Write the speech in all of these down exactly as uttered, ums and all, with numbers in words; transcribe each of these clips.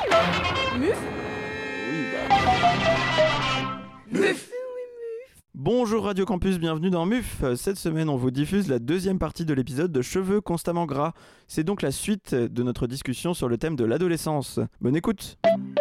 Muf Oui, bah. Muf. Bonjour Radio Campus, bienvenue dans Muf. Cette semaine, on vous diffuse la deuxième partie de l'épisode de Cheveux constamment gras. C'est donc la suite de notre discussion sur le thème de l'adolescence. Bonne écoute.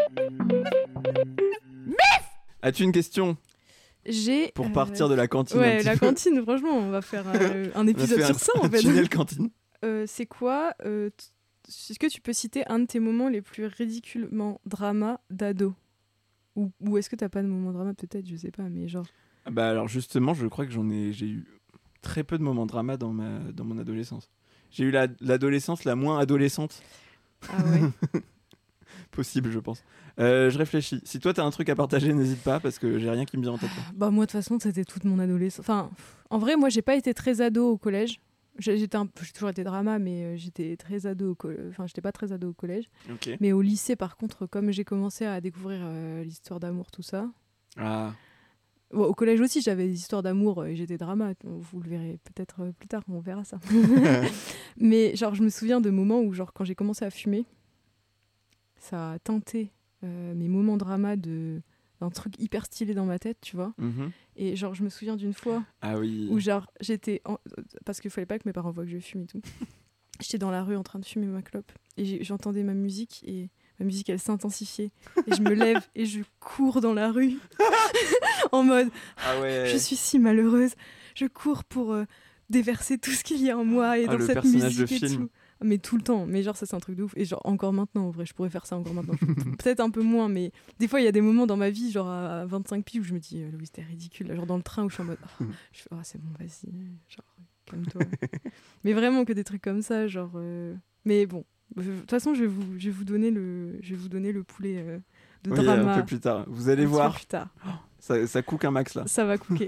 Muf. As-tu une question J'ai. pour euh, partir de la cantine un Ouais, petit la peu. cantine, franchement, on va faire euh, un On a épisode fait sur un, ça en un fait. tunnel cantine. Euh, c'est quoi euh, t- Est-ce que tu peux citer un de tes moments les plus ridiculement drama d'ado? Ou, ou est-ce que t'as pas de moment drama, peut-être, je sais pas, mais genre. Ah bah alors justement, je crois que j'en ai, j'ai eu très peu de moments drama dans ma, dans mon adolescence. J'ai eu la, l'adolescence la moins adolescente Ah ouais. possible, je pense. Euh, je réfléchis. Si toi t'as un truc à partager, n'hésite pas parce que j'ai rien qui me vient en tête. là. Bah moi de toute façon c'était toute mon adolescence. Enfin, pff, en vrai moi j'ai pas été très ado au collège. J'ai, j'étais un peu- j'ai toujours été drama mais euh, j'étais très ado au collège. Enfin j'étais pas très ado au collège. Ok. Mais au lycée par contre comme j'ai commencé à découvrir euh, l'histoire d'amour tout ça. Ah. Bon, au collège aussi j'avais des histoires d'amour euh, et j'étais drama. Vous le verrez peut-être euh, plus tard, on verra ça. Mais genre je me souviens de moments où genre quand j'ai commencé à fumer, ça a teinté euh, mes moments drama de d'un truc hyper stylé dans ma tête, tu vois. Mhm. Et genre, je me souviens d'une fois Ah oui. où genre, j'étais... En... Parce qu'il fallait pas que mes parents voient que je fume et tout. J'étais dans la rue en train de fumer ma clope. Et j'ai- j'entendais ma musique et ma musique, elle s'intensifiait. Et je me lève et je cours dans la rue. En mode, Ah ouais. je suis si malheureuse. Je cours pour euh, déverser tout ce qu'il y a en moi et Ah, dans le cette personnage musique de et film. tout. Mais tout le temps. Mais genre, ça, c'est un truc de ouf. Et genre, encore maintenant, en vrai, je pourrais faire ça encore maintenant. Peut-être un peu moins, mais des fois, il y a des moments dans ma vie, genre à vingt-cinq piges, où je me dis, euh, Louis, c'était ridicule. Là, genre dans le train où je suis en mode, oh, je fais, oh, c'est bon, vas-y, genre, calme-toi. Mais vraiment que des trucs comme ça, genre. euh, Mais bon, de toute façon, je vais vous, je vais vous donner le, je vais vous donner le poulet euh, de Oui, drama. un peu plus tard. Vous allez un petit peu voir, plus tard. ça, ça cook un max là. Ça va cooker.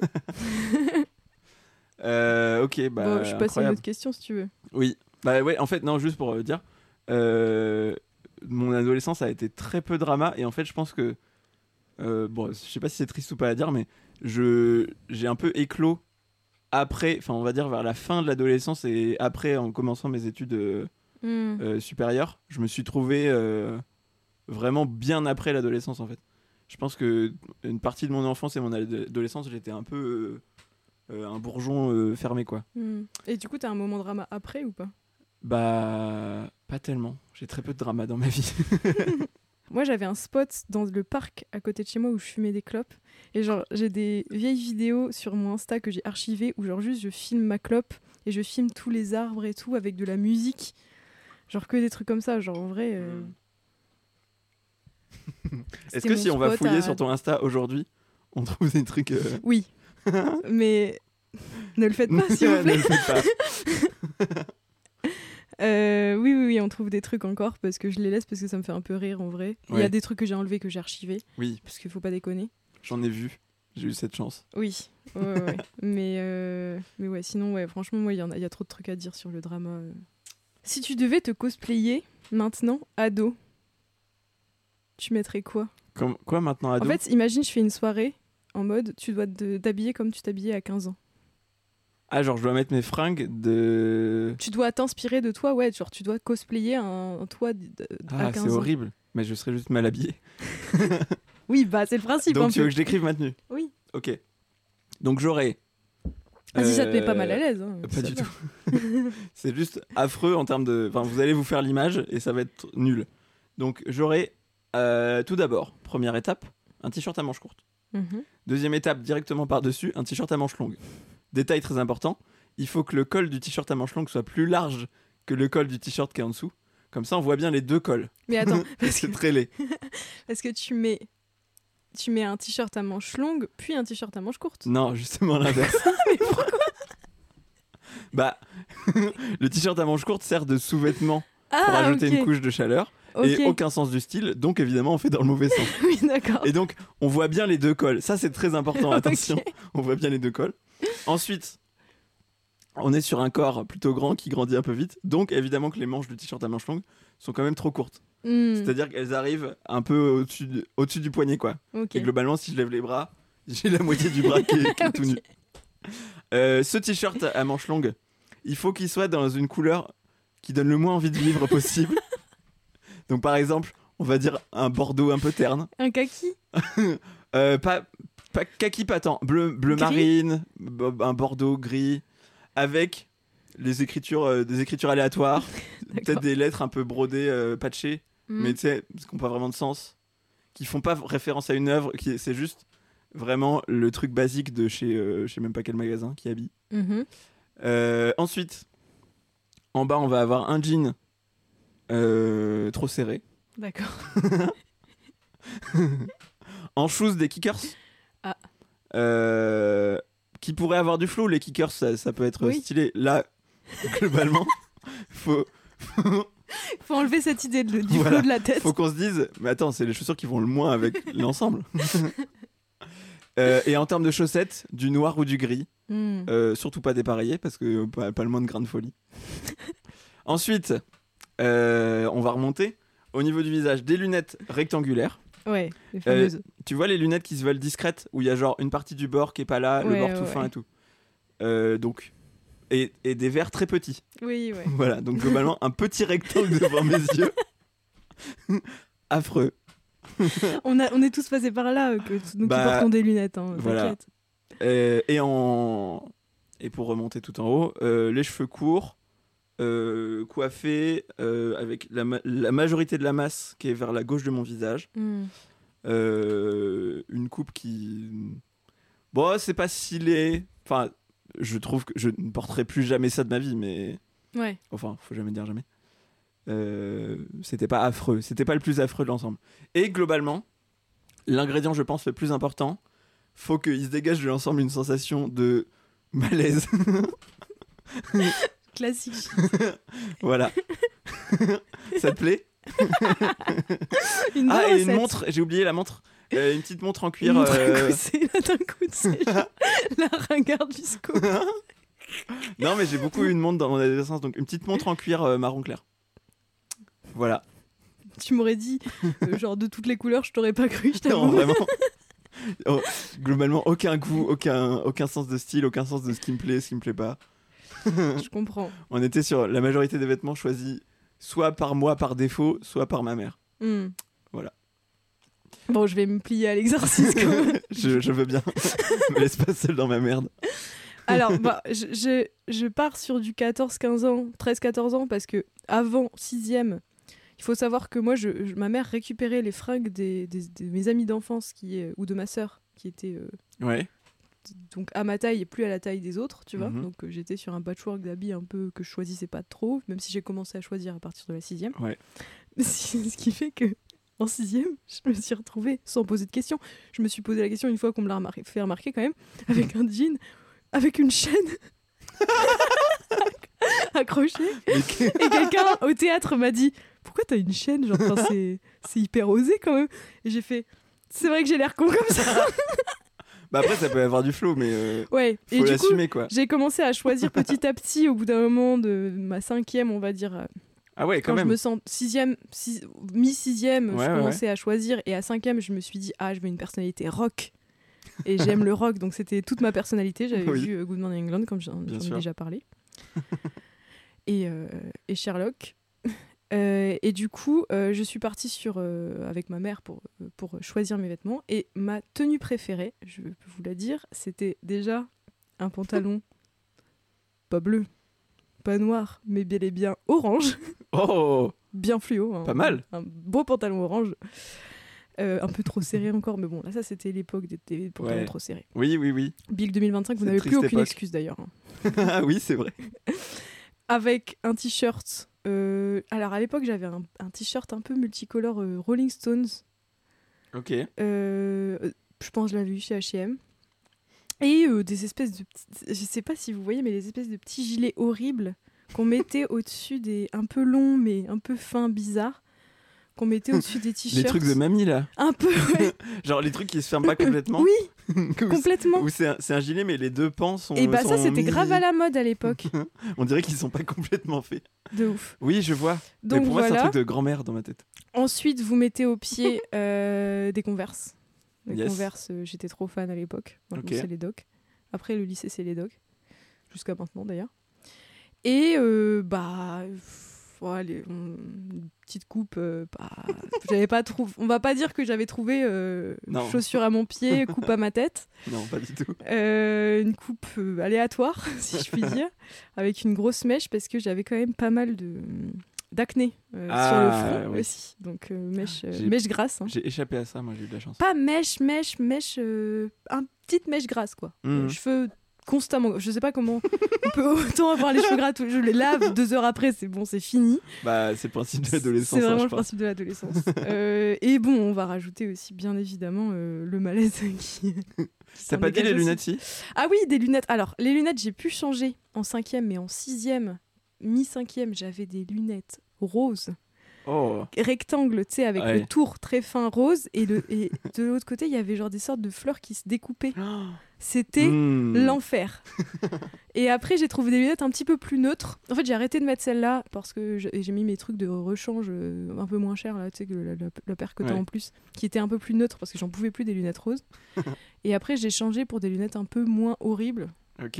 Euh, ok, bah Bon, je passe à une incroyable. autre question si tu veux. Oui. Bah ouais, en fait, non, juste pour euh, dire, euh, mon adolescence a été très peu drama et en fait, je pense que, euh, bon, je sais pas si c'est triste ou pas à dire, mais je j'ai un peu éclos après, enfin, on va dire vers la fin de l'adolescence et après, en commençant mes études euh, Hmm. euh, supérieures, je me suis trouvé euh, vraiment bien après l'adolescence en fait. Je pense que une partie de mon enfance et mon ado- adolescence, j'étais un peu euh, euh, un bourgeon euh, fermé quoi. Hmm. Et du coup, t'as un moment drama après ou pas? Bah, pas tellement. J'ai très peu de drama dans ma vie. Moi, j'avais un spot dans le parc à côté de chez moi où je fumais des clopes. Et genre, j'ai des vieilles vidéos sur mon Insta que j'ai archivées où genre juste je filme ma clope et je filme tous les arbres et tout avec de la musique. Genre que des trucs comme ça. Genre en vrai. euh, Est-ce c'était que mon si on va spot fouiller à- sur ton Insta aujourd'hui, on trouve des trucs euh, Oui. Mais ne le faites pas, s'il vous ne plaît. le faites pas. Euh, oui, oui, oui, on trouve des trucs encore parce que je les laisse parce que ça me fait un peu rire en vrai. Il y Ouais. a des trucs que j'ai enlevés que j'ai archivés Oui, parce qu'il faut pas déconner. j'en ai vu. J'ai eu cette chance. Oui, ouais, ouais, ouais. mais, euh, mais ouais, sinon, ouais, franchement, moi, il y, en a- il y a trop de trucs à dire sur le drama. euh. Si tu devais te cosplayer maintenant, ado, tu mettrais quoi? Comme, quoi maintenant ado? En fait, imagine, je fais une soirée en mode, tu dois te- t'habiller comme tu t'habillais à quinze ans. Ah, genre je dois mettre mes fringues de... Tu dois t'inspirer de toi, ouais, genre tu dois cosplayer un, un toi d- d- à Ah, quinze c'est ans. horrible. Mais je serais juste mal habillé. Oui, bah c'est le principe. un Donc tu veux peu. que je décrive ma tenue? Oui. Ok. Donc j'aurais... Vas-y, ça te met pas euh, mal à l'aise. hein, Pas ça du va. tout. C'est juste affreux en termes de... Enfin, vous allez vous faire l'image et ça va être nul. Donc j'aurai euh, tout d'abord, première étape, un t-shirt à manches courtes. Mhm. Deuxième étape, directement par-dessus, un t-shirt à manches longues. Détail très important, il faut que le col du t-shirt à manches longues soit plus large que le col du t-shirt qui est en dessous. Comme ça, on voit bien les deux cols. Mais attends, parce C'est que, très laid. parce que tu mets, tu mets un t-shirt à manches longues, puis un t-shirt à manches courtes. Non, justement l'inverse. Mais pourquoi? Bah, le t-shirt à manches courtes sert de sous-vêtement pour Ah, ajouter ok. une couche de chaleur. Ok. Et aucun sens du style, donc évidemment on fait dans le mauvais sens. Oui, d'accord. Et donc on voit bien les deux cols, ça c'est très important, Ok. attention, on voit bien les deux cols. Ensuite, on est sur un corps plutôt grand qui grandit un peu vite, donc évidemment que les manches du t-shirt à manches longues sont quand même trop courtes. Hmm, C'est-à-dire qu'elles arrivent un peu au-dessus du, au-dessus du poignet quoi. ok. Et globalement si je lève les bras, j'ai la moitié du bras qui est, qui est tout nu. Euh, ce t-shirt à manches longues, il faut qu'il soit dans une couleur qui donne le moins envie de vivre possible. Donc par exemple, on va dire un bordeaux un peu terne. Un kaki. euh, pas, pas kaki patent, bleu, bleu Gris. marine, b- un bordeaux gris, avec les écritures, euh, des écritures aléatoires, peut-être des lettres un peu brodées, euh, patchées, Mm. mais tu sais, qui n'ont pas vraiment de sens, qui font pas référence à une œuvre, qui c'est juste vraiment le truc basique de chez, euh, je sais même pas quel magasin qui habille. Mhm. Euh, ensuite, en bas, on va avoir un jean euh, trop serré. D'accord. En shoes, des kickers. Ah. Euh, qui pourraient avoir du flow. Les kickers, ça, ça peut être Oui. stylé. Là, globalement, faut, faut, Faut enlever cette idée de, du Voilà. flot de la tête. faut qu'on se dise, mais attends, c'est les chaussures qui vont le moins avec l'ensemble. Euh, et en termes de chaussettes, du noir ou du gris. Mm. Euh, surtout pas dépareillé parce que pas, pas le moins de grain de folie. Ensuite, euh, on va remonter. Au niveau du visage, des lunettes rectangulaires. Ouais, les fameuses. Tu vois les lunettes qui se veulent discrètes où il y a genre une partie du bord qui est pas là, le Ouais, bord ouais, tout fin ouais. et tout. Euh, donc et, et des verres très petits. Oui, ouais. Voilà, donc globalement un petit rectangle devant mes yeux. Affreux. On, a, on est tous passés par là, euh, que, nous Bah, qui portons des lunettes. Hein, voilà. t'inquiète. Euh, et en et pour remonter tout en haut, euh, les cheveux courts, euh, coiffés euh, avec la, ma- la majorité de la masse qui est vers la gauche de mon visage. Mm. Euh, une coupe qui bon c'est pas stylé, enfin je trouve que je ne porterai plus jamais ça de ma vie, mais Ouais. enfin faut jamais dire jamais. Euh, c'était pas affreux, c'était pas le plus affreux de l'ensemble. Et globalement l'ingrédient je pense le plus important, faut qu'il se dégage de l'ensemble une sensation de malaise. Classique. Voilà. Ça te plaît? Une Ah, bonne et une recette. montre, j'ai oublié la montre. Euh, une petite montre en cuir. Une montre à euh, gousset, là, d'un coup, tu sais, genre, la ringarde du scope. Non, mais j'ai beaucoup eu une montre dans mon adolescence, donc une petite montre en cuir euh, marron clair. Voilà. Tu m'aurais dit, euh, genre, de toutes les couleurs, je t'aurais pas cru, je Non, t'avoue. vraiment. Oh, globalement, aucun goût, aucun, aucun sens de style, aucun sens de ce qui me plaît, ce qui me plaît pas. Je comprends. On était sur la majorité des vêtements choisis soit par moi par défaut, soit par ma mère. Hmm. Voilà. Bon, je vais me plier à l'exercice quand même. je, je veux bien. Me laisse pas seule dans ma merde. Alors, bah, je, je, je pars sur du quatorze quinze ans, treize quatorze ans, parce que avant sixième, il faut savoir que moi, je, je- ma mère récupérait les fringues des, des- de mes amis d'enfance qui, euh, ou de ma sœur, qui étaient euh, Ouais. donc à ma taille et plus à la taille des autres, tu vois. Mhm. Donc euh, j'étais sur un patchwork d'habits un peu que je choisissais pas trop, même si j'ai commencé à choisir à partir de la sixième. Ouais. Ce qui fait que en sixième, je me suis retrouvée sans poser de questions. Je me suis posé la question une fois qu'on me l'a remar- fait remarquer quand même, avec un jean, avec une chaîne accrochée. Mais que- Et quelqu'un au théâtre m'a dit pourquoi t'as une chaîne, genre enfin, c'est c'est hyper osé quand même. Et j'ai fait c'est vrai que j'ai l'air con comme ça. Bah après, ça peut avoir du flow, mais euh, Ouais. Et faut du coup, l'assumer, quoi. j'ai commencé à choisir petit à petit au bout d'un moment de ma cinquième, on va dire. euh, Ah ouais, quand, Quand je même. me sens sixième, six- mi-sixième, Ouais, je ouais, commençais à choisir. Et à cinquième, je me suis dit, ah, je veux une personnalité rock. Et j'aime le rock, donc c'était toute ma personnalité. J'avais Oui. vu euh, Good Morning England, comme j'en Bien j'en ai sûr. déjà parlé. et, euh, et Sherlock. Euh, et du coup, euh, je suis partie sur, euh, avec ma mère pour, euh, pour choisir mes vêtements. Et ma tenue préférée, je peux vous la dire, c'était déjà un pantalon pas bleu, pas noir, mais bel et bien orange. Oh, Bien fluo. hein. Pas mal. Un beau pantalon orange. Euh, un peu trop serré encore, mais bon, là, ça, c'était l'époque des, des pantalons Ouais. trop serrés. oui, oui, oui. Big deux mille vingt-cinq, vous C'est n'avez une plus triste aucune époque. excuse d'ailleurs. hein. Ah oui, c'est vrai. Avec un t-shirt. euh, alors, à l'époque, j'avais un, un t-shirt un peu multicolore euh, Rolling Stones. Ok. Euh, je pense que je l'avais eu chez H et M. Et euh, des espèces de petites. Je sais pas si vous voyez, mais des espèces de petits gilets horribles qu'on mettait au-dessus des. Un peu longs, mais un peu fins, bizarres. Qu'on mettait au-dessus des t-shirts. Les trucs de mamie, là. Un peu, ouais. Genre les trucs qui se ferment pas complètement. Oui, Ou c'est- complètement. Ou c'est un, c'est un gilet, mais les deux pans sont. Et bah ça sont c'était mis- grave à la mode à l'époque. On dirait qu'ils sont pas complètement faits. De ouf. Oui, je vois. Donc mais pour moi, c'est un voilà. truc de grand-mère dans ma tête. Ensuite vous mettez au pied euh, des Converse. Les Yes. Converse, euh, j'étais trop fan à l'époque. Maintenant Ok. c'est les docs. Après le lycée c'est les docs. Jusqu'à maintenant d'ailleurs. Et euh, bah ouais, les, on, une petite coupe. Euh, pas, j'avais pas trouvé. On va pas dire que j'avais trouvé euh, chaussure à mon pied, coupe à ma tête. Non, pas du tout. Euh, une coupe euh, aléatoire, si je puis dire, avec une grosse mèche parce que j'avais quand même pas mal de d'acné euh, ah, sur le front oui. aussi. Donc euh, mèche, euh, mèche grasse. Hein. J'ai échappé à ça, moi j'ai eu de la chance. Pas mèche, mèche, mèche, euh, un petite mèche grasse quoi. Mmh. Cheveux constamment. Je sais pas comment on peut autant avoir les cheveux gras. Je les lave deux heures après, c'est bon, c'est fini. Bah c'est le principe de l'adolescence. C'est vraiment hein, le principe de l'adolescence. euh, et bon, on va rajouter aussi bien évidemment euh, le malaise qui. T'as pas dit les lunettes si ? Ah oui, des lunettes. Alors les lunettes, j'ai pu changer en cinquième, mais en sixième, mi-cinquième, j'avais des lunettes roses. Oh. Rectangle, tu sais, avec ouais. le tour très fin rose, et, le, et de l'autre côté, il y avait genre des sortes de fleurs qui se découpaient. Oh. C'était mmh. l'enfer. Et après, j'ai trouvé des lunettes un petit peu plus neutres. En fait, j'ai arrêté de mettre celle-là parce que j'ai mis mes trucs de rechange euh, un peu moins chers, là, tu sais, que la, la, la paire que t'as ouais. en plus, qui était un peu plus neutre parce que j'en pouvais plus des lunettes roses. Et après, j'ai changé pour des lunettes un peu moins horribles. Ok.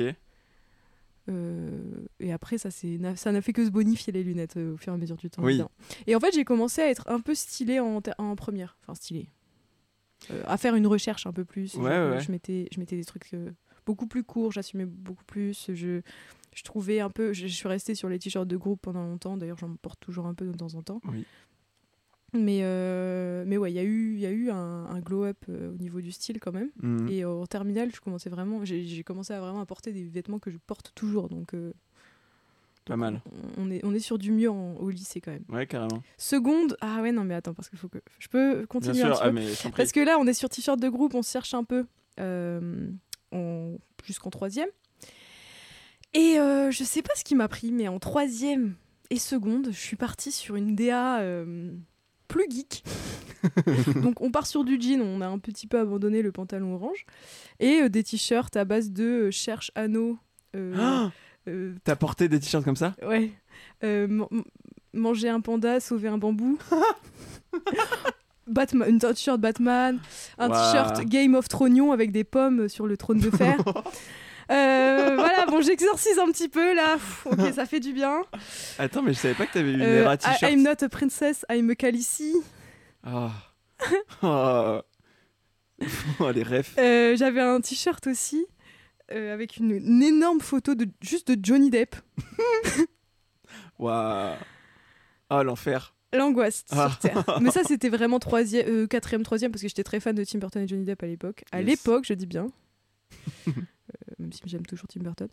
Euh, et après ça, c'est, ça n'a fait que se bonifier les lunettes euh, au fur et à mesure du temps. Oui. Bien. Et en fait j'ai commencé à être un peu stylée en, en première, enfin stylée, euh, à faire une recherche un peu plus. Ouais, genre, ouais. Je, mettais, je mettais des trucs euh, beaucoup plus courts, j'assumais beaucoup plus. Je, je trouvais un peu, je, je suis restée sur les t-shirts de groupe pendant longtemps, d'ailleurs j'en porte toujours un peu de temps en temps. Oui. Mais, euh, mais ouais, il y a eu, y a eu un, un glow-up euh, au niveau du style quand même. Mmh. Et euh, en terminale, je commençais vraiment, j'ai, j'ai commencé à vraiment à porter des vêtements que je porte toujours. Donc, euh, pas mal. On, on, est, on est sur du mieux en, au lycée quand même. Ouais, carrément. Seconde, ah ouais, non, mais attends, parce qu'il faut que. Je peux continuer Bien un sûr, petit ah, peu mais parce que là, on est sur t-shirt de groupe, on se cherche un peu euh, on, jusqu'en troisième. Et euh, je sais pas ce qui m'a pris, mais en troisième et seconde, je suis partie sur une D A. Euh, plus geek. Donc on part sur du jean, on a un petit peu abandonné le pantalon orange et euh, des t-shirts à base de euh, cherche anneau. Euh, oh euh, T'as porté des t-shirts comme ça ? Ouais. Euh, man- manger un panda, sauver un bambou. Batman, une t-shirt Batman, un wow. t-shirt Game of Thrones avec des pommes sur le trône de fer. Euh, voilà, bon, j'exorcise un petit peu là. Pff, ok, ça fait du bien. Attends, mais je savais pas que t'avais eu une euh, era t-shirt. I, I'm not a princess, I'm a Khaleesi. Oh. oh. oh, les refs. Euh, j'avais un t-shirt aussi euh, avec une, une énorme photo de juste de Johnny Depp. Waouh. Oh, l'enfer. L'angoisse ah. sur Terre. Mais ça, c'était vraiment troisième, euh, quatrième, troisième, parce que j'étais très fan de Tim Burton et Johnny Depp à l'époque. À yes. l'époque, je dis bien. euh, même si j'aime toujours Tim Burton.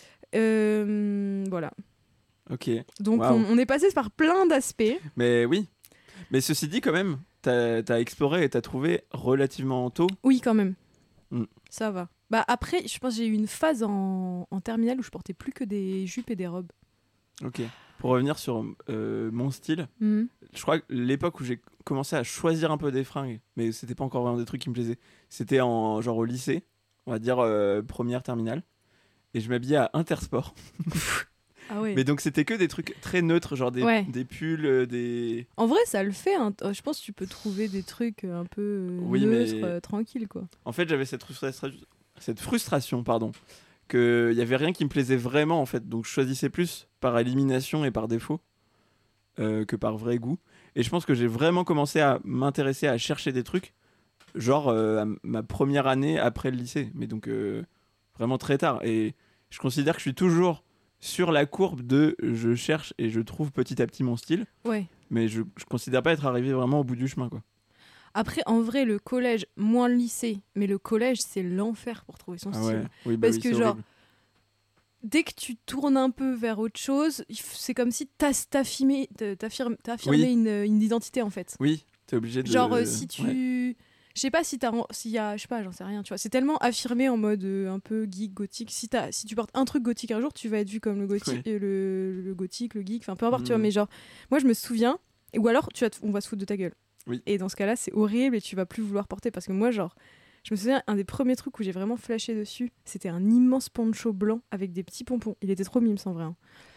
Euh, voilà. Ok. Donc, wow. on, on est passé par plein d'aspects. Mais oui. Mais ceci dit, quand même, t'as, t'as exploré et t'as trouvé relativement tôt. Oui, quand même. Mm. Ça va. Bah, après, je pense que j'ai eu une phase en, en terminale où je portais plus que des jupes et des robes. Ok. Pour revenir sur euh, mon style, mm. je crois que l'époque où j'ai commencé à choisir un peu des fringues, mais c'était pas encore vraiment des trucs qui me plaisaient, c'était en, genre au lycée, on va dire euh, première, terminale, et je m'habillais à Intersport. Ah ouais. Mais donc c'était que des trucs très neutres, genre des, ouais. des pulls, euh, des... En vrai, ça le fait, hein. Je pense que tu peux trouver des trucs un peu euh, oui, neutres, mais... euh, tranquilles, quoi. En fait, j'avais cette, frustra... cette frustration, pardon, qu'il n'y avait rien qui me plaisait vraiment, en fait, donc je choisissais plus par élimination et par défaut euh, que par vrai goût. Et je pense que j'ai vraiment commencé à m'intéresser à chercher des trucs, genre euh, à ma première année après le lycée, mais donc euh, vraiment très tard. Et je considère que je suis toujours sur la courbe de je cherche et je trouve petit à petit mon style, ouais. mais je ne considère pas être arrivé vraiment au bout du chemin, quoi. Après, en vrai, le collège, moins le lycée, mais le collège, c'est l'enfer pour trouver son ah style. Ouais. Oui, bah parce oui, que c'est genre, horrible. Dès que tu tournes un peu vers autre chose, c'est comme si t'as, t'affirmé, t'affirmé, t'affirmé oui. une, une identité, en fait. Oui, t'es obligé de... Genre, euh, si tu... Ouais. Je sais pas si t'as... S'il y a... Je sais pas, j'en sais rien, tu vois. C'est tellement affirmé en mode euh, un peu geek, gothique. Si, t'as, si tu portes un truc gothique un jour, tu vas être vu comme le gothique, oui. le, le gothique, le geek, enfin, peu importe, mmh. tu vois. Mais genre, moi, je me souviens... Ou alors, tu vas, on va se foutre de ta gueule. Oui. Et dans ce cas-là, c'est horrible et tu vas plus vouloir porter. Parce que moi, genre... Je me souviens, un des premiers trucs où j'ai vraiment flashé dessus, c'était un immense poncho blanc avec des petits pompons. Il était trop mimes, en vrai. Hein.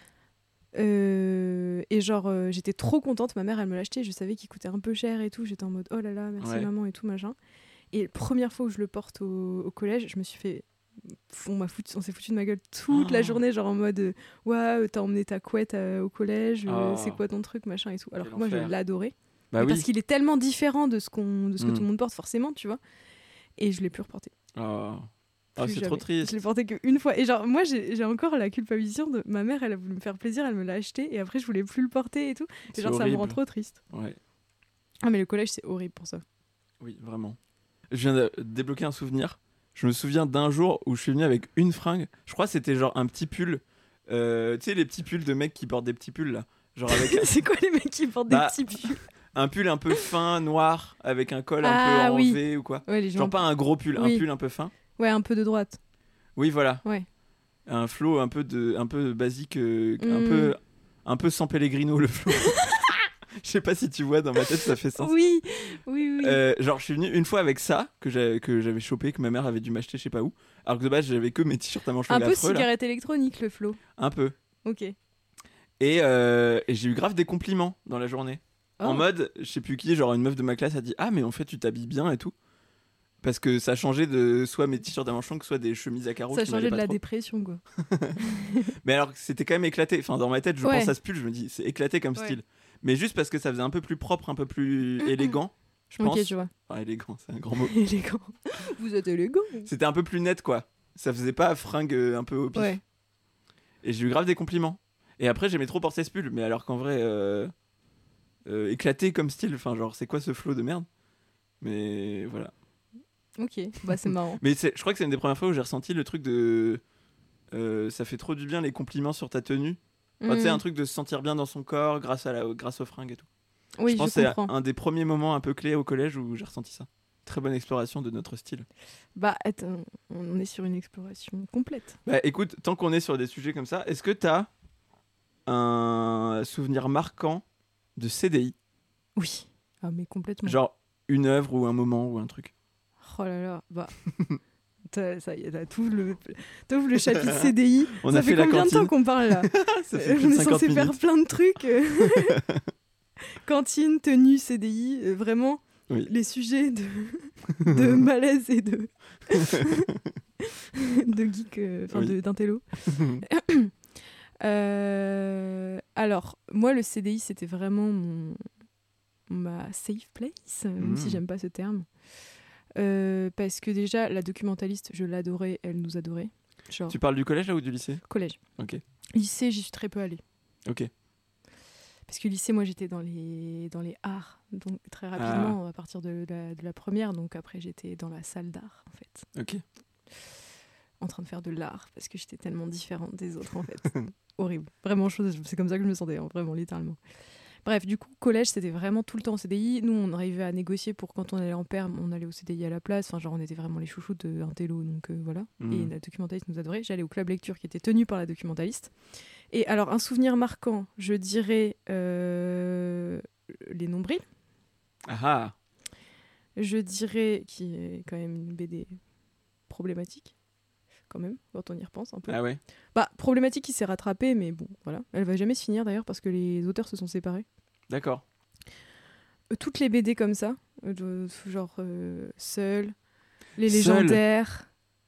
Euh, et genre, euh, j'étais trop contente. Ma mère, elle me l'a acheté. Je savais qu'il coûtait un peu cher et tout. J'étais en mode, oh là là, merci ouais. maman et tout, machin. Et la première fois où je le porte au, au collège, je me suis fait on, m'a foutu, on s'est foutu de ma gueule toute oh. la journée, genre en mode euh, ouais, t'as emmené ta couette euh, au collège, euh, oh. c'est quoi ton truc, machin et tout. Alors que moi, je l'adorais. Bah oui. Parce qu'il est tellement différent de ce, qu'on, de ce que mm. tout le monde porte, forcément, tu vois. Et je l'ai plus reporté. Oh. Oh, c'est jamais. Trop triste. Je l'ai porté qu'une fois. Et genre, moi, j'ai, j'ai encore la culpabilisation de ma mère, elle a voulu me faire plaisir, elle me l'a acheté, et après, je voulais plus le porter et tout. Et genre, horrible. Ça me rend trop triste. Ouais. Ah, mais le collège, c'est horrible pour ça. Oui, vraiment. Je viens de débloquer un souvenir. Je me souviens d'un jour où je suis venu avec une fringue. Je crois que c'était genre un petit pull. Euh, tu sais, les petits pulls de mecs qui portent des petits pulls, là. Genre avec... c'est quoi les mecs qui portent bah, des petits pulls? Un pull un peu fin, noir, avec un col ah, un peu en oui. V ou quoi. Ouais, les gens... Genre pas un gros pull, oui. un pull un peu fin. Ouais, un peu de droite. Oui, voilà. Ouais. Un flow un peu de, un peu basique, euh, Mm. un peu, un peu sans Pellegrino le flow. Je sais pas si tu vois, dans ma tête ça fait sens. Oui, oui, oui. Euh, genre je suis venu une fois avec ça que j'avais, que j'avais chopé, que ma mère avait dû m'acheter, je sais pas où. Alors que de base j'avais que mes t-shirts à manches longues. Un peu affreux, cigarette là. électronique le flow. Un peu. Ok. Et, euh, et j'ai eu grave des compliments dans la journée. Oh. En mode, je sais plus qui, genre une meuf de ma classe a dit ah mais en fait tu t'habilles bien et tout. Parce que ça changeait de soit mes t-shirts à manches longues, soit des chemises à carreaux. Ça changeait de la trop. dépression, quoi. Mais alors, c'était quand même éclaté. Enfin, dans ma tête, je ouais. pense à ce pull, je me dis, c'est éclaté comme ouais. style. Mais juste parce que ça faisait un peu plus propre, un peu plus mmh. élégant, je pense. Ok, je vois. Ah, élégant, c'est un grand mot. Élégant. Vous êtes élégant. C'était un peu plus net, quoi. Ça faisait pas fringue un peu au pif. Ouais. Et j'ai eu grave des compliments. Et après, j'aimais trop porter ce pull. Mais alors qu'en vrai, euh, euh, éclaté comme style. Enfin, genre, c'est quoi ce flow de merde? Mais voilà. Ok, bah c'est marrant. Mais c'est, je crois que c'est une des premières fois où j'ai ressenti le truc de... Euh, ça fait trop du bien les compliments sur ta tenue. Enfin, mmh. Tu sais, un truc de se sentir bien dans son corps grâce, à la, grâce aux fringues et tout. Oui, je pense je que comprends. c'est un des premiers moments un peu clés au collège où j'ai ressenti ça. Très bonne exploration de notre style. Bah, attends, on est sur une exploration complète. Bah écoute, tant qu'on est sur des sujets comme ça, est-ce que t'as un souvenir marquant de C D I? Oui, ah, mais complètement. Genre une œuvre ou un moment ou un truc? Oh là là, bah... T'as, ça y est, t'as tout le, tout le chapitre C D I. On ça a fait, fait la combien cantine. de temps qu'on parle là? Ça fait On est censé minutes. faire plein de trucs. Cantine, tenue, C D I, euh, vraiment oui. les sujets de, de malaise et de, de geek, enfin euh, oui. d'intello. euh, alors, moi, le C D I, c'était vraiment mon, ma safe place, même mmh. si j'aime pas ce terme. Euh, parce que déjà, la documentaliste, je l'adorais, elle nous adorait. Genre... Tu parles du collège là ou du lycée? Collège. Ok. Lycée, j'y suis très peu allée. Ok. Parce que lycée, moi, j'étais dans les, dans les arts, donc très rapidement, ah. à partir de la, de la première. Donc après, j'étais dans la salle d'art, en fait. Ok. En train de faire de l'art, parce que j'étais tellement différente des autres, en fait. Horrible. Vraiment, c'est comme ça que je me sentais, hein, vraiment, littéralement. Bref, du coup, collège, c'était vraiment tout le temps en C D I. Nous, on arrivait à négocier pour quand on allait en perm, on allait au C D I à la place. Enfin, genre, on était vraiment les chouchous d'un télo, donc euh, voilà. Mmh. Et la documentaliste nous adorait. J'allais au club lecture qui était tenu par la documentaliste. Et alors, un souvenir marquant, je dirais euh, les nombrils. Ah. Je dirais, qui est quand même une B D problématique, quand même, quand on y repense un peu. Ah ouais. Bah, problématique qui s'est rattrapée, mais bon, voilà. Elle va jamais se finir d'ailleurs parce que les auteurs se sont séparés. D'accord. Euh, toutes les B D comme ça, euh, de, genre euh, Seul, les légendaires,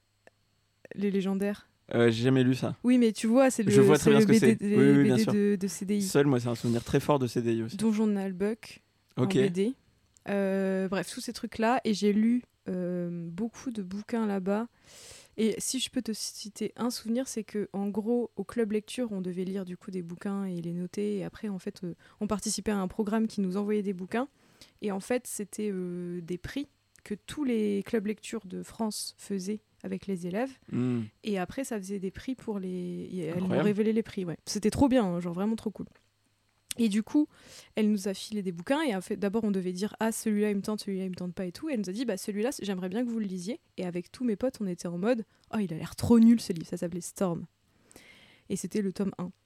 Seul. les légendaires. Euh, j'ai jamais lu ça. Oui, mais tu vois, c'est le, Je vois très c'est bien le ce que B D, c'est. Oui, oui, bien B D sûr. de, de C D I. Seul, moi, c'est un souvenir très fort de C D I aussi. Donjon de Nalbuck, okay. en B D. Euh, bref, tous ces trucs-là. Et j'ai lu euh, beaucoup de bouquins là-bas. Et si je peux te citer un souvenir, c'est que en gros, au club lecture, on devait lire du coup des bouquins et les noter. Et après, en fait, euh, on participait à un programme qui nous envoyait des bouquins. Et en fait, c'était euh, des prix que tous les clubs lecture de France faisaient avec les élèves. Mmh. Et après, ça faisait des prix pour les... Et elles m'ont révélé les prix, ouais. C'était trop bien, hein, genre vraiment trop cool. Et du coup, elle nous a filé des bouquins et en fait, d'abord on devait dire ah celui-là il me tente, celui-là il me tente pas et tout. Et elle nous a dit bah celui-là j'aimerais bien que vous le lisiez. Et avec tous mes potes on était en mode oh il a l'air trop nul ce livre, ça s'appelait Storm. Et c'était le tome un.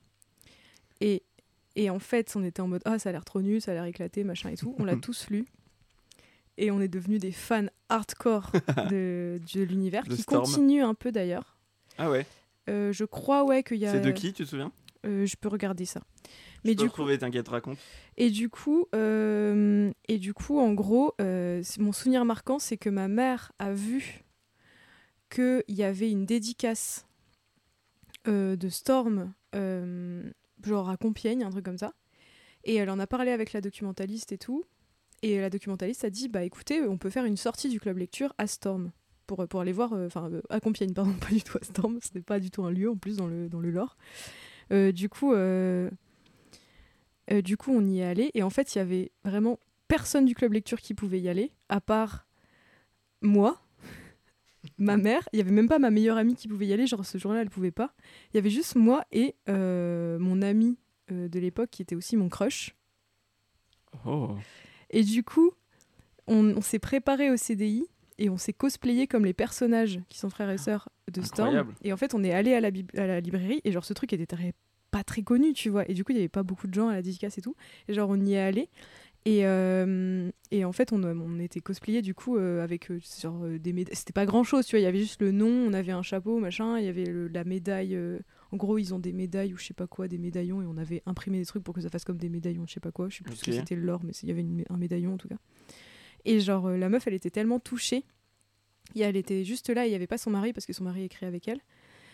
Et, et en fait on était en mode ah ça a l'air trop nul, ça a l'air éclaté machin et tout. On l'a tous lu et on est devenus des fans hardcore de, de l'univers de qui Storm. Continue un peu d'ailleurs. Ah ouais. Euh, je crois ouais qu'il y a. C'est de qui tu te souviens? euh, Je peux regarder ça. Mais je peux du retrouver, coup, t'inquiète, raconte. Et du coup, euh, et du coup, en gros, euh, mon souvenir marquant, c'est que ma mère a vu qu'il y avait une dédicace euh, de Storm, euh, genre à Compiègne, un truc comme ça. Et elle en a parlé avec la documentaliste et tout. Et la documentaliste a dit, bah écoutez, on peut faire une sortie du club lecture à Storm. Pour, pour aller voir, enfin euh, à Compiègne, pardon, pas du tout à Storm. C'était pas du tout un lieu en plus dans le, dans le lore. Euh, du coup... Euh, Euh, du coup, on y est allé et en fait, il y avait vraiment personne du club lecture qui pouvait y aller, à part moi, ma mère. Il y avait même pas ma meilleure amie qui pouvait y aller, genre ce jour-là, elle pouvait pas. Il y avait juste moi et euh, mon ami euh, de l'époque qui était aussi mon crush. Oh. Et du coup, on, on s'est préparé au C D I et on s'est cosplayé comme les personnages qui sont frères et sœurs de Storm. Incroyable. Et en fait, on est allé à la, bib- à la librairie et genre ce truc était très pas très connu, tu vois. Et du coup, il y avait pas beaucoup de gens à la dédicace et tout. Et genre, on y est allé. Et, euh, et en fait, on, on était cosplayés du coup euh, avec euh, genre, euh, des médailles. C'était pas grand chose, tu vois. Il y avait juste le nom, on avait un chapeau, machin. Il y avait le, la médaille. Euh... En gros, ils ont des médailles ou je sais pas quoi, des médaillons. Et on avait imprimé des trucs pour que ça fasse comme des médaillons, je sais pas quoi. Je sais plus Ok. ce que c'était le lore, mais il y avait une, un médaillon en tout cas. Et genre, euh, la meuf, elle était tellement touchée. Et elle était juste là, il y avait pas son mari parce que son mari écrit avec elle.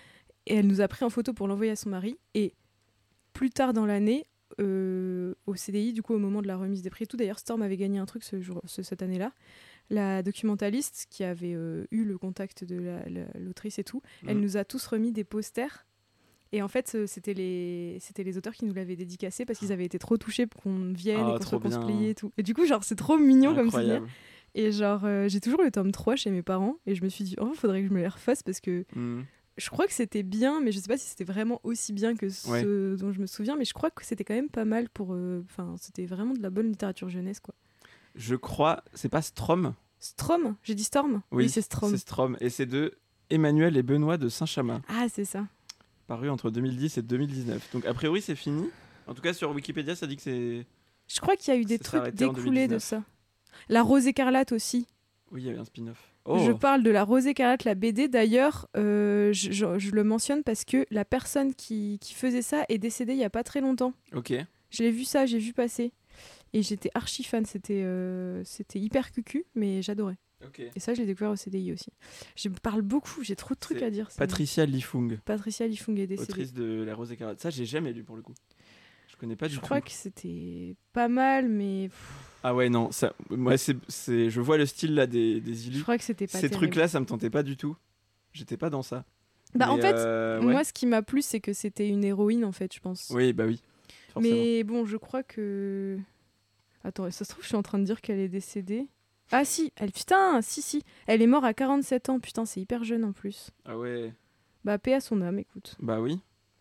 Et elle nous a pris en photo pour l'envoyer à son mari. Et plus tard dans l'année, euh, au C D I, du coup au moment de la remise des prix et tout, d'ailleurs Storm avait gagné un truc ce jour, ce, cette année-là, la documentaliste qui avait euh, eu le contact de la, la, l'autrice et tout, mmh. elle nous a tous remis des posters. Et en fait, c'était les, c'était les auteurs qui nous l'avaient dédicacé parce qu'ils avaient été trop touchés pour qu'on vienne oh, et qu'on soit cosplayés et tout. Et du coup, genre, c'est trop mignon comme souvenir. Et genre, euh, j'ai toujours le tome trois chez mes parents et je me suis dit, oh, faudrait que je me les refasse parce que... Mmh. Je crois que c'était bien, mais je sais pas si c'était vraiment aussi bien que ce ouais. dont je me souviens, mais je crois que c'était quand même pas mal pour... Enfin, euh, c'était vraiment de la bonne littérature jeunesse, quoi. Je crois... C'est pas Strom ? Strom ? J'ai dit Storm ? Oui, oui c'est Strom. C'est Strom, et c'est de Emmanuel et Benoît de Saint-Chamas. Ah, c'est ça. Paru entre deux mille dix et deux mille dix-neuf. Donc, a priori, c'est fini. En tout cas, sur Wikipédia, ça dit que c'est... Je crois qu'il y a eu des trucs découlés de ça. La Rose écarlate aussi. Oui, il y avait un spin-off. Oh. Je parle de la Rose écarlate, la B D. D'ailleurs, euh, je, je, je le mentionne parce que la personne qui, qui faisait ça est décédée il n'y a pas très longtemps. Ok. Je l'ai vu ça, j'ai vu passer. Et j'étais archi fan. C'était, euh, c'était hyper cucu, mais j'adorais. Okay. Et ça, je l'ai découvert au C D I aussi. Je parle beaucoup, j'ai trop de trucs c'est à dire. Patricia Lifung. Patricia Lifung est décédée. Autrice de La Rose écarlate. Ça, j'ai jamais lu pour le coup. Je connais pas du je tout. Je crois que c'était pas mal, mais... Ah ouais, non, ça, moi, c'est, c'est, je vois le style là des, des illus. Je crois que c'était pas Ces terrible. trucs-là, ça me tentait pas du tout. J'étais pas dans ça. Bah, mais en fait, euh, ouais. moi, ce qui m'a plu, c'est que c'était une héroïne, en fait, je pense. Oui, bah oui. Forcément. Mais bon, je crois que... Attends, ça se trouve, je suis en train de dire qu'elle est décédée. Ah si, elle, putain, si, si. Elle est morte à quarante-sept ans, putain, c'est hyper jeune en plus. Ah ouais. Bah, paix à son âme, écoute. Bah oui.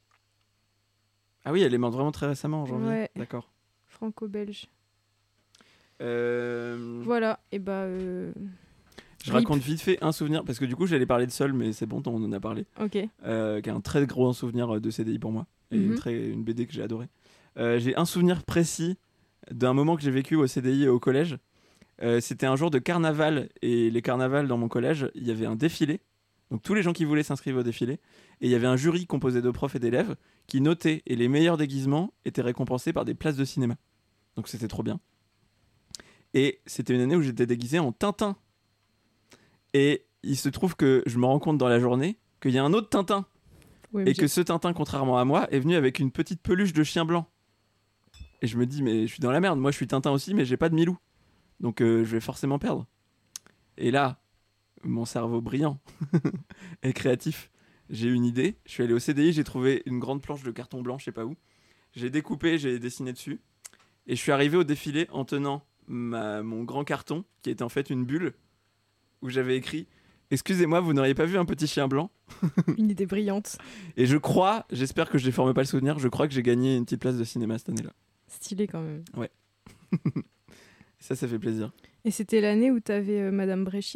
Ah oui, elle est morte vraiment très récemment, en janvier. Ouais. D'accord. Franco-belge. Euh... Voilà, et bah... Euh... Je raconte vite fait un souvenir, parce que du coup j'allais parler de Seul, mais c'est bon, on en a parlé. Ok. Euh, qui est un très gros souvenir de C D I pour moi, et mm-hmm. une, très, une B D que j'ai adorée. Euh, j'ai un souvenir précis d'un moment que j'ai vécu au C D I au collège. Euh, c'était un jour de carnaval, et les carnavals dans mon collège, il y avait un défilé. Donc tous les gens qui voulaient s'inscrire au défilé, et il y avait un jury composé de profs et d'élèves qui notait, et les meilleurs déguisements étaient récompensés par des places de cinéma. Donc c'était trop bien. Et c'était une année où j'étais déguisé en Tintin. Et il se trouve que je me rends compte dans la journée qu'il y a un autre Tintin. Oui, et j'ai... que ce Tintin, contrairement à moi, est venu avec une petite peluche de chien blanc. Et je me dis, mais je suis dans la merde. Moi, je suis Tintin aussi, mais j'ai pas de Milou. Donc euh, je vais forcément perdre. Et là, mon cerveau brillant et créatif, j'ai une idée. Je suis allé au C D I, j'ai trouvé une grande planche de carton blanc, je sais pas où. J'ai découpé, j'ai dessiné dessus. Et je suis arrivé au défilé en tenant ma, mon grand carton, qui était en fait une bulle, où j'avais écrit « Excusez-moi, vous n'auriez pas vu un petit chien blanc ?» Une idée brillante. Et je crois, j'espère que je ne déforme pas le souvenir, je crois que j'ai gagné une petite place de cinéma cette année-là. Stylé quand même. Ouais. Ça, ça fait plaisir. Et c'était l'année où t'avais euh, Madame Bréchier ?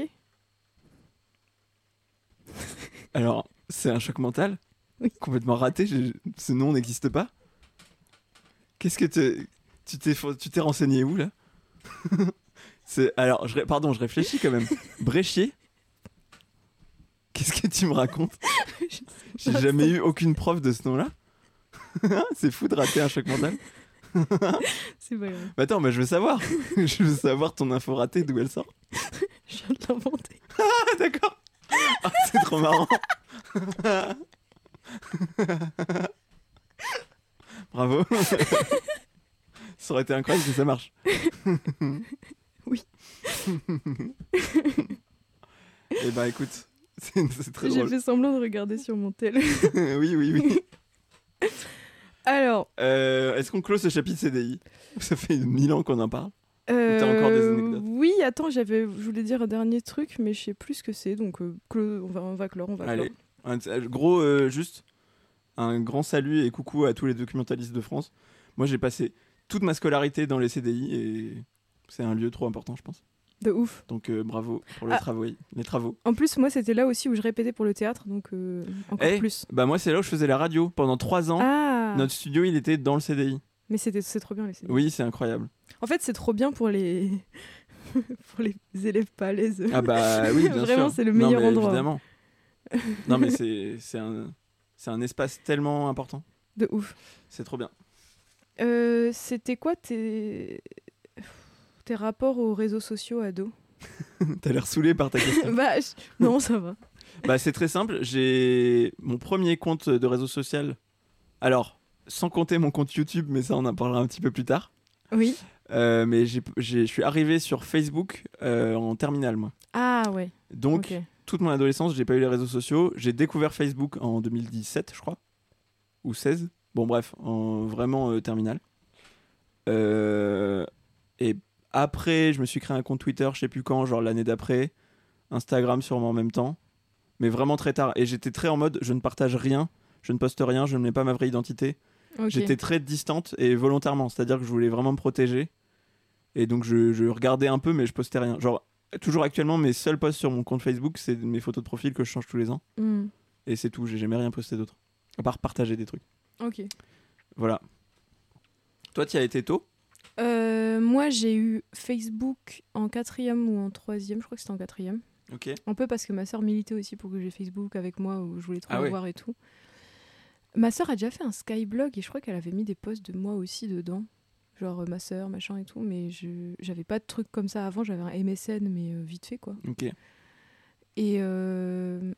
Alors, c'est un choc mental. Oui. Complètement raté, je... ce nom n'existe pas. Qu'est-ce que te... tu t'es tu t'es renseigné où là? C'est alors je ré... pardon, je réfléchis quand même. Bréchier? Qu'est-ce que tu me racontes? J'ai jamais eu aucune preuve de ce nom-là. C'est fou de rater un choc mental. C'est pas grave. Bah attends, mais je veux savoir. Je veux savoir ton info ratée, d'où elle sort. Je viens de l'inventer. Ah d'accord. Ah, c'est trop marrant. Bravo. Ça aurait été incroyable si ça marche. Oui. Eh ben écoute, c'est, c'est très J'ai drôle. fait semblant de regarder sur mon tel. Oui, oui, oui. Alors, Euh, est-ce qu'on close ce chapitre C D I? Ça fait mille ans qu'on en parle. euh, t'as encore des anecdotes? Oui, attends, j'avais, je voulais dire un dernier truc, mais je sais plus ce que c'est, donc euh, clo- on, va, on va clore, on va Allez, clore. un t- gros, euh, juste un grand salut et coucou à tous les documentalistes de France. Moi, j'ai passé toute ma scolarité dans les C D I et c'est un lieu trop important, je pense. De ouf. Donc euh, bravo pour les Ah. travaux. Les travaux. En plus, moi, c'était là aussi où je répétais pour le théâtre, donc euh, encore Eh, plus. Bah moi, c'est là où je faisais la radio pendant trois ans. Ah, Notre studio, il était dans le C D I. mais c'était, c'est trop bien les C D I. Oui, c'est incroyable. En fait, c'est trop bien pour les pour les élèves pas à l'aise. Ah bah oui, bien Vraiment, sûr. c'est le Non, meilleur mais endroit. Évidemment. Non mais c'est c'est un c'est un espace tellement important. De ouf. C'est trop bien. Euh, c'était quoi tes tes rapports aux réseaux sociaux ados? T'as l'air saoulé par ta question. Bah, je- non, ça va. Bah c'est très simple. J'ai mon premier compte de réseau social. Alors, sans compter mon compte YouTube, mais ça on en parlera un petit peu plus tard. Oui. Euh, mais j'ai, j'ai- je suis arrivé sur Facebook euh, en terminale, moi. Ah ouais. Donc, Ok. toute mon adolescence, j'ai pas eu les réseaux sociaux. J'ai découvert Facebook en deux mille dix-sept, je crois. Ou seize. Bon, bref, en vraiment euh, terminale. Euh, et après, je me suis créé un compte Twitter, je sais plus quand, genre l'année d'après. Instagram, sûrement en même temps. Mais vraiment très tard. Et j'étais très en mode, je ne partage rien, je ne poste rien, je ne mets pas ma vraie identité. Ok. J'étais très distante et volontairement, c'est-à-dire que je voulais vraiment me protéger. Et donc je, je regardais un peu, mais je postais rien. Genre, toujours actuellement, mes seuls posts sur mon compte Facebook, c'est mes photos de profil que je change tous les ans. Hmm. Et c'est tout, j'ai jamais rien posté d'autre. À part partager des trucs. Ok. Voilà. Toi, tu y as été tôt? Euh, moi, j'ai eu Facebook en quatrième ou en troisième. Je crois que c'était en quatrième. Ok. Un peu parce que ma sœur militait aussi pour que j'ai Facebook avec moi, où je voulais trop Ah le ouais. voir et tout. Ma sœur a déjà fait un Skyblog et je crois qu'elle avait mis des posts de moi aussi dedans. Genre euh, ma sœur, machin et tout. Mais je j'avais pas de trucs comme ça avant. J'avais un M S N, mais euh, vite fait, quoi. Ok. Et, euh,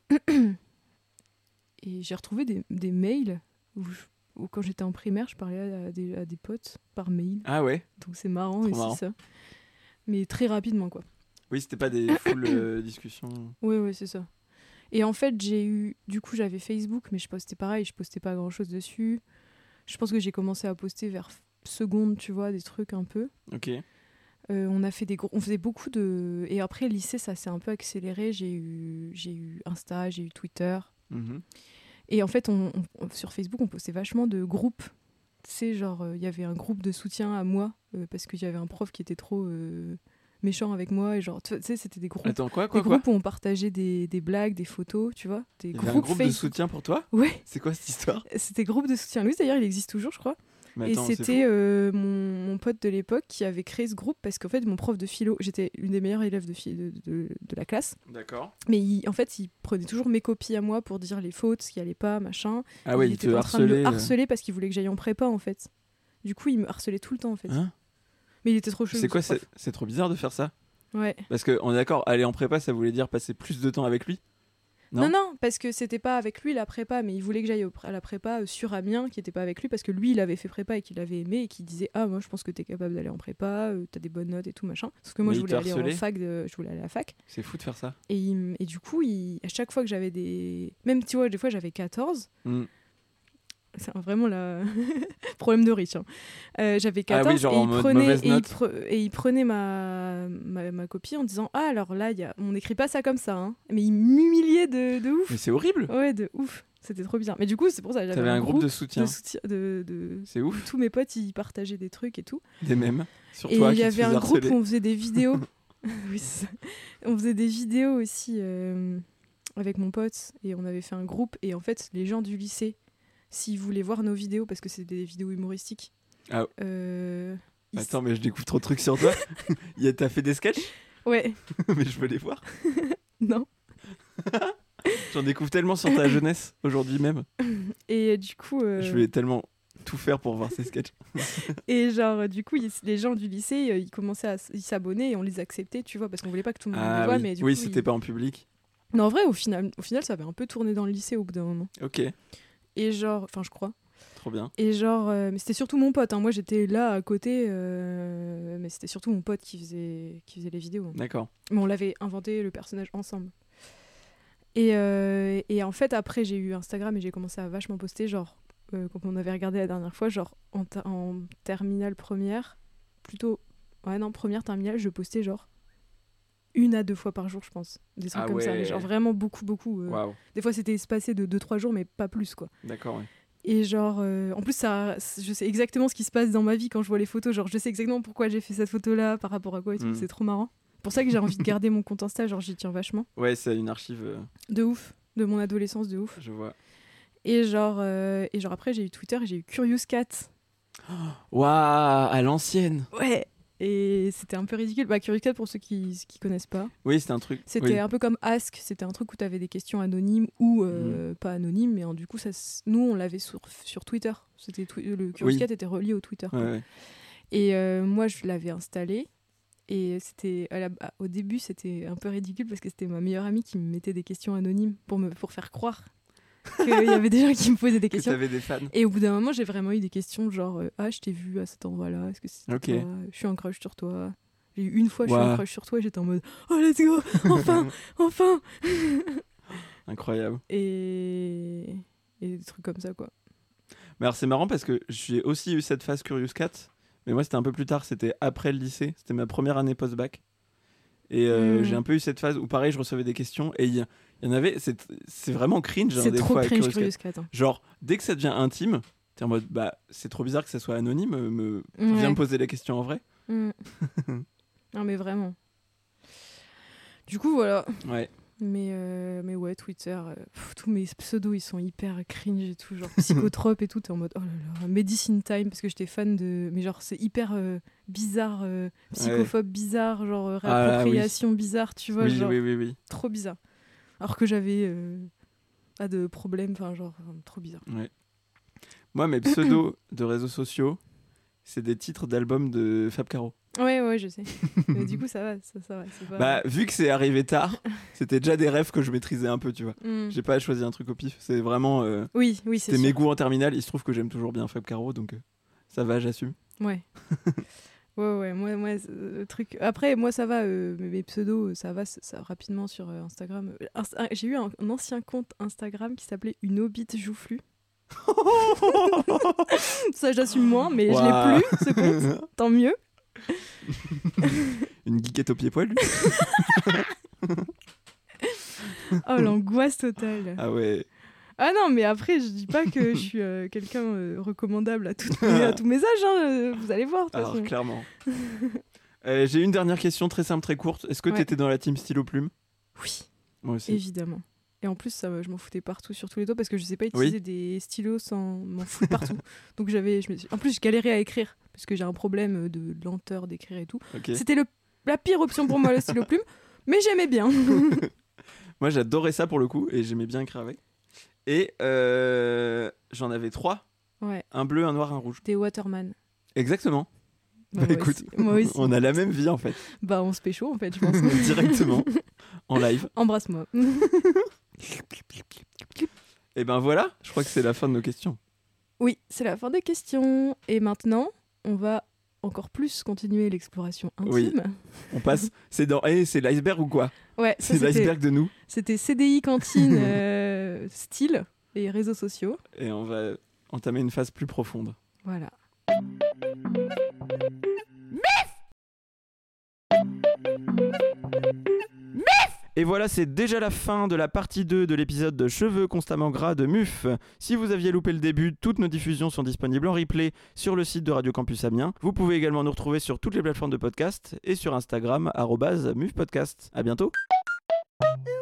et j'ai retrouvé des, des mails où, je- où quand j'étais en primaire, je parlais à, à des, à des potes par mail. Ah ouais. Donc c'est marrant Trop aussi, marrant. ça. Mais très rapidement, quoi. Oui, c'était pas des full euh, discussions. Oui, oui, c'est ça. Et en fait, j'ai eu... Du coup, j'avais Facebook, mais je postais pareil, je postais pas grand-chose dessus. Je pense que j'ai commencé à poster vers seconde, tu vois, des trucs un peu. Ok. Euh, on a fait des gros... On faisait beaucoup de... Et après, lycée, ça s'est un peu accéléré. J'ai eu, j'ai eu Insta, j'ai eu Twitter. Mhm. Et en fait, on, on- sur Facebook, on postait vachement de groupes. Tu sais, genre, il y avait un groupe de soutien à moi, euh, parce que j'avais un prof qui était trop euh, méchant avec moi. Et genre, tu sais, c'était des groupes... Attends, quoi, quoi, Des quoi? groupes où on partageait des, des blagues, des photos, tu vois. Des Il y groupes avait un groupe de Facebook. soutien pour toi? Ouais, C'est quoi cette histoire? c'était groupe de soutien. Lui, d'ailleurs, il existe toujours, je crois. Mais Et attends, c'est c'était fou. euh, mon, mon pote de l'époque qui avait créé ce groupe parce qu'en fait, mon prof de philo, j'étais une des meilleures élèves de, phi- de, de, de la classe. D'accord. Mais il- en fait, il prenait toujours mes copies à moi pour dire les fautes, ce qui allait pas, machin. Ah ouais, il il était te en train de harcelait. me euh. harceler parce qu'il voulait que j'aille en prépa, en fait. Du coup, il me harcelait tout le temps, en fait. Hein? Mais il était trop chelou. C'est quoi? ce C'est prof. c'est trop bizarre de faire ça. Ouais. Parce que on est d'accord, aller en prépa, ça voulait dire passer plus de temps avec lui. Non Non, non, parce que c'était pas avec lui la prépa, mais il voulait que j'aille au pré- à la prépa euh, sur Amiens, qui était pas avec lui, parce que lui, il avait fait prépa et qu'il avait aimé, et qu'il disait ah moi je pense que t'es capable d'aller en prépa, euh, t'as des bonnes notes et tout machin. Parce que moi Mais je il voulais te aller en harcelait fac, de- je voulais aller à la fac, C'est fou de faire ça. et, il m- et du coup, il- à chaque fois que j'avais des, même tu vois des fois j'avais quatorze. Mm. C'est vraiment le problème de riche. hein. Euh, J'avais Ah oui, quatorze genre et, en il mode prenait, mauvaise et, il note. pre- et il prenait ma, ma, ma copie en disant ah alors là y a... on n'écrit pas ça comme ça. hein. Mais il m'humiliait de, de ouf. Mais c'est horrible. Ouais, de ouf. C'était trop bizarre. Mais du coup, c'est pour ça que j'avais T'avais un, un groupe de soutien. de soutien. De, de- C'est ouf. Tous mes potes, ils partageaient des trucs et tout. Des mêmes. Sur Et toi il qui y te avait faisait un groupe harceler. où on faisait des vidéos. Oui, c'est ça. On faisait des vidéos aussi euh, avec mon pote. Et on avait fait un groupe. Et en fait, les gens du lycée, s'ils voulaient voir nos vidéos, parce que c'est des vidéos humoristiques. Ah. euh, ils- Attends, mais je découvre trop de trucs sur toi. Il y a- T'as fait des sketchs? Ouais, Mais je veux les voir. non. J'en découvre tellement sur ta jeunesse aujourd'hui même. Et euh, du coup. euh, Je vais tellement tout faire pour voir ces sketchs. Et genre, du coup, ils- les gens du lycée, euh, ils commençaient à s- ils s'abonnaient et on les acceptait, tu vois, parce qu'on voulait pas que tout le monde les Ah voit, oui, mais du oui coup, c'était ils- pas en public. Non, en vrai, au final, au final, ça avait un peu tourné dans le lycée au bout d'un moment. Ok, Et genre, enfin, je crois. trop bien. Et genre, euh, mais c'était surtout mon pote. Hein. Moi, j'étais là à côté, euh, mais c'était surtout mon pote qui faisait, qui faisait les vidéos. Hein. D'accord. Mais on l'avait inventé le personnage ensemble. Et, euh, et en fait, après, j'ai eu Instagram et j'ai commencé à vachement poster, genre, euh, comme on avait regardé la dernière fois, genre en, ta- en terminale première, plutôt, ouais, non, première terminale, je postais genre une à deux fois par jour, je pense. Des trucs Ah comme ça, ouais. mais genre vraiment beaucoup, beaucoup. euh. Waouh, Des fois, c'était espacé de deux trois jours, mais pas plus, quoi. d'accord, ouais. Et genre, euh, en plus, ça, je sais exactement ce qui se passe dans ma vie quand je vois les photos. Genre, je sais exactement pourquoi j'ai fait cette photo-là, par rapport à quoi et tout. Mm. C'est trop marrant. C'est pour ça que j'ai envie de garder mon compte Insta, genre, j'y tiens vachement. Ouais, c'est une archive, euh, De ouf. De mon adolescence, de ouf. je vois. Et genre, euh, et genre après, j'ai eu Twitter et j'ai eu Curious Cat. Waouh, à l'ancienne. Ouais. Et c'était un peu ridicule. Bah, Curious Cat, pour ceux qui qui connaissent pas, Oui, c'était un truc. c'était oui. un peu comme Ask. C'était un truc où tu avais des questions anonymes ou euh, pas anonymes, mais hein, du coup, ça, s- nous, on l'avait sur, sur Twitter. C'était twi- le Curious Oui. Cat était relié au Twitter. Ouais, quoi. ouais. Et euh, moi, je l'avais installé. Et c'était à la- à- au début, c'était un peu ridicule parce que c'était ma meilleure amie qui me mettait des questions anonymes pour me pour faire croire qu'il y avait des gens qui me posaient des Que questions. t'avais des fans. Et au bout d'un moment, j'ai vraiment eu des questions genre euh, ah, je t'ai vu à cet endroit-là, est-ce que c'est Ok. toi Je suis un crush sur toi. J'ai eu une fois, je suis Waouh. un crush sur toi, et j'étais en mode oh let's go, enfin, enfin. Incroyable. Et et des trucs comme ça quoi. Mais alors c'est marrant parce que j'ai aussi eu cette phase Curious Cat, mais moi c'était un peu plus tard, c'était après le lycée, c'était ma première année post-bac. Et euh, Mm. j'ai un peu eu cette phase où pareil je recevais des questions et il y, il y en avait, c'est, c'est vraiment cringe genre, C'est des trop fois avec cringe Curious Cat. Curious Cat. hein. Genre dès que ça devient intime, t'es en mode bah c'est trop bizarre que ça soit anonyme, euh, me... Ouais. viens me poser la question en vrai. Mm. Non mais vraiment. Du coup voilà. Ouais. Mais, euh, mais ouais, Twitter, euh, pff, tous mes pseudos, ils sont hyper cringe et tout, genre psychotrope et tout, t'es en mode oh là là, Medicine Time, parce que j'étais fan de. Mais genre, c'est hyper euh, bizarre, euh, psychophobe bizarre, genre euh, Ah, réappropriation bizarre, tu vois, Oui, genre oui, oui, oui. trop bizarre. Alors que j'avais euh, pas de problème, enfin, genre euh, trop bizarre. Ouais. Moi mes pseudos de réseaux sociaux, c'est des titres d'albums de Fab Caro. Ouais, ouais, je sais. Mais du coup, ça va, ça, ça va. C'est pas... Bah vu que c'est arrivé tard, c'était déjà des rêves que je maîtrisais un peu, tu vois. Mm. J'ai pas choisi un truc au pif, c'est vraiment euh, Oui, oui, c'est c'était sûr. mes goûts en terminale, il se trouve que j'aime toujours bien Fab Caro donc euh, ça va, j'assume. Ouais. Ouais, ouais, moi, moi euh, le truc. Après, moi, ça va, euh, mes mes pseudos, ça va ça, ça, rapidement sur euh, Instagram. Euh, Insta- J'ai eu un, un ancien compte Instagram qui s'appelait Une Hobbit Joufflue. Ça, j'assume moins, mais Waouh. je l'ai plus, ce compte. Tant mieux. Une geekette au pied poilu. Oh, l'angoisse totale. Ah ouais. Ah non, mais après, je dis pas que je suis euh, quelqu'un euh, recommandable à, toutes mes- à tous mes âges. Hein, euh, vous allez voir. de toute Alors façon. clairement. Euh, j'ai une dernière question très simple, très courte. Est-ce que Ouais. t'étais dans la team stylo plume? Oui, Moi aussi. évidemment. Et en plus, ça, me- je m'en foutais partout sur tous les toits parce que je sais pas utiliser Oui. des stylos sans m'en foutre partout. Donc j'avais, je me suis- en plus, je galérais à écrire parce que j'ai un problème de lenteur d'écrire et tout. Ok. C'était le... la pire option pour moi, le stylo plume, mais j'aimais bien. Moi j'adorais ça pour le coup et j'aimais bien écrire avec. Et euh, j'en avais trois. Ouais, Un bleu, un noir, un rouge. des Waterman. Exactement. Bah, Bah, moi écoute, aussi. Moi aussi. on a la même vie en fait. Bah, on se pécho en fait, je pense. Directement. En live. Embrasse-moi. Et ben voilà, je crois que c'est la fin de nos questions. Oui, c'est la fin des questions. Et maintenant, on va encore plus continuer l'exploration intime. Oui. On passe. C'est dans. Eh, c'est l'iceberg ou quoi? Ouais, ça, C'est c'était, l'iceberg de nous. c'était C D I cantine euh, style et réseaux sociaux. Et on va entamer une phase plus profonde. Voilà. Et voilà, c'est déjà la fin de la partie deux de l'épisode de Cheveux constamment gras de Muf. Si vous aviez loupé le début, toutes nos diffusions sont disponibles en replay sur le site de Radio Campus Amiens. Vous pouvez également nous retrouver sur toutes les plateformes de podcast et sur Instagram arobase mufpodcast. À bientôt.